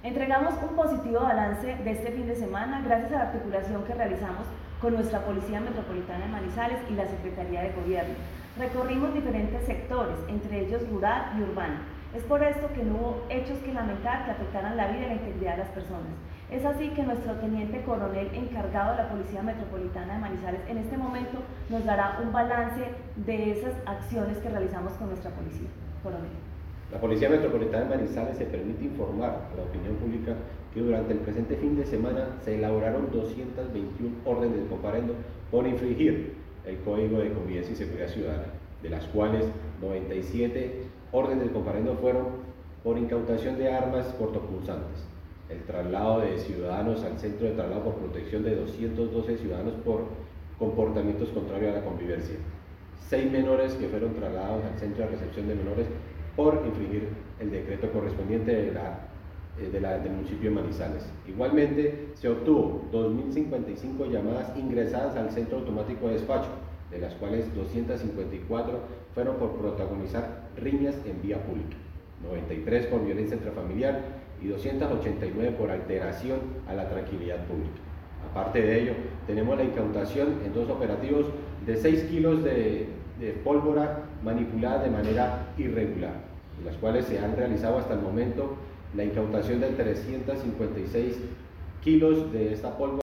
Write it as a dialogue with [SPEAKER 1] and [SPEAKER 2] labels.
[SPEAKER 1] Entregamos un positivo balance de este fin de semana gracias a la articulación que realizamos con nuestra Policía Metropolitana de Manizales y la Secretaría de Gobierno. Recorrimos diferentes sectores, entre ellos rural y urbano. Es por esto que no hubo hechos que lamentar que afectaran la vida y la integridad de las personas. Es así que nuestro teniente coronel encargado de la Policía Metropolitana de Manizales en este momento nos dará un balance de esas acciones que realizamos con nuestra policía. Coronel.
[SPEAKER 2] La Policía Metropolitana de Manizales se permite informar a la opinión pública que durante el presente fin de semana se elaboraron 221 órdenes de comparendo por infringir el Código de Convivencia y Seguridad Ciudadana, de las cuales 97 órdenes de comparendo fueron por incautación de armas cortopunzantes, el traslado de ciudadanos al centro de traslado por protección de 212 ciudadanos por comportamientos contrarios a la convivencia, 6 menores que fueron trasladados al centro de recepción de menores por infringir el decreto correspondiente del municipio de Manizales. Igualmente, se obtuvo 2.055 llamadas ingresadas al centro automático de despacho, de las cuales 254 fueron por protagonizar riñas en vía pública, 93 por violencia intrafamiliar y 289 por alteración a la tranquilidad pública. Aparte de ello, tenemos la incautación en 2 operativos de 6 kilos de pólvora manipulada de manera irregular, de las cuales se han realizado hasta el momento la incautación de 356 kilos de esta pólvora